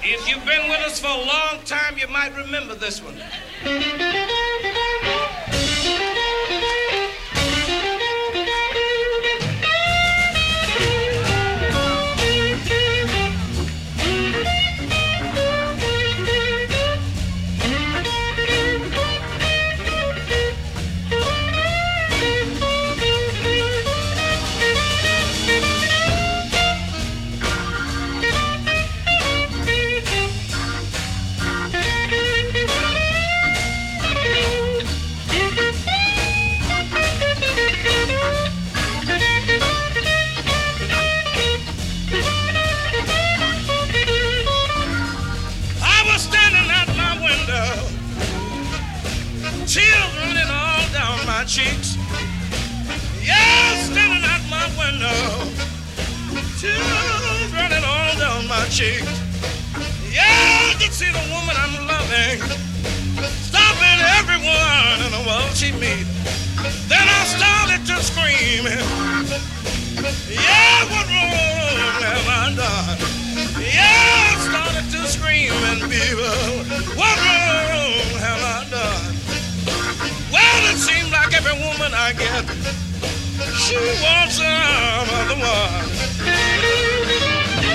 If you've been with us for a long time, you might remember this one. Tears running all down my cheeks. Yeah, standing at my window. Tears running all down my cheeks. Yeah, I can see the woman I'm loving stopping everyone in the world she meets. Then I started to scream. Yeah, what wrong have I done? Yeah, I started to scream and people, what wrong have I done? Well, it seems like every woman I get, she wants some other one.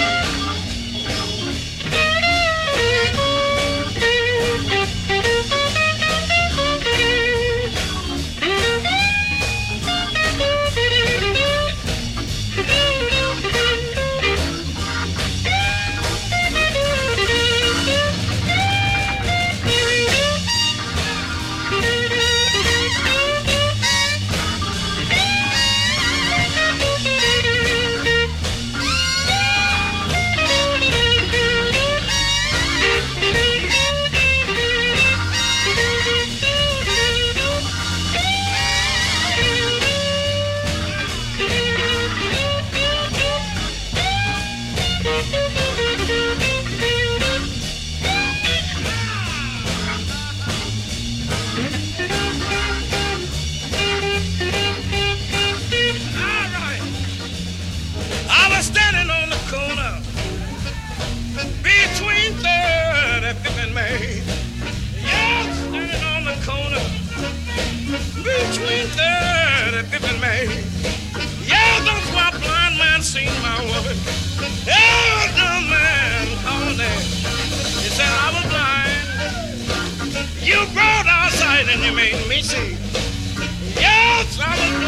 Between 3rd and 5th and May. Yeah, that's why blind man seen my woman. Yeah, the man called me. He said I was blind. You brought our sight and you made me see. Yes, I was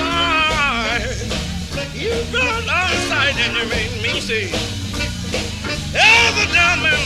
blind. You brought our sight and you made me see. Yeah, the dumb man